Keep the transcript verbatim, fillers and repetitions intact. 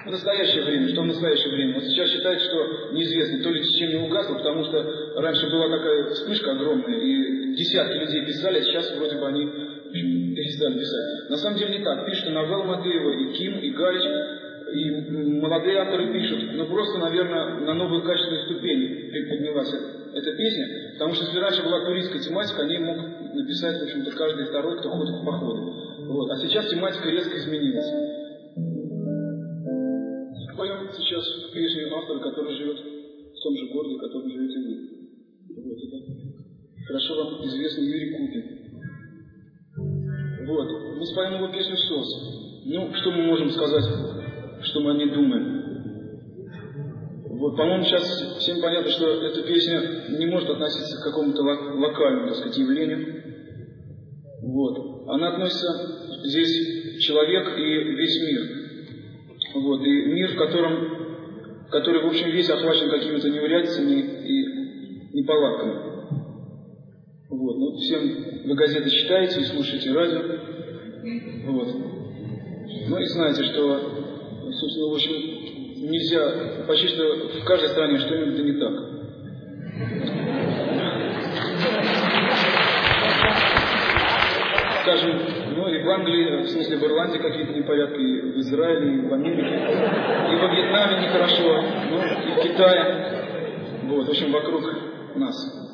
в настоящее время, что в настоящее время. Вот сейчас считается, что неизвестно, то ли течение угасло, потому что раньше была такая вспышка огромная, и десятки людей писали, а сейчас вроде бы они перестали писать. На самом деле не так. Пишут и Навелла Матвеева, и Ким, и Галич, и молодые авторы пишут, но просто, наверное, на новую качественную ступень поднялась эта песня, потому что если раньше была туристская тематика, они мог написать, в общем-то, каждый второй, кто ходит в походы. Вот. А сейчас тематика резко изменилась. Поем сейчас песню автора, который живет в том же городе, в котором живете вы. Вот, это хорошо вам известный Юрий Купин. Вот. Мы споем его песню «СОС». Ну, что мы можем сказать, что мы о ней думаем? Вот, по-моему, сейчас всем понятно, что эта песня не может относиться к какому-то локальному, так сказать, явлению. Вот. Она относится здесь человек и весь мир. Вот. И мир, в котором, который, в общем, весь охвачен какими-то неурядицами и неполадками. Вот. Ну, всем вы газеты читаете и слушаете радио. Вот. Ну и знаете, что, собственно, в общем, нельзя, почти что в каждой стране что-нибудь не так. Скажем, ну и в Англии, в смысле в Ирландии какие-то непорядки, и в Израиле, и в Америке, и во Вьетнаме нехорошо, ну и в Китае. Вот, в общем, вокруг нас.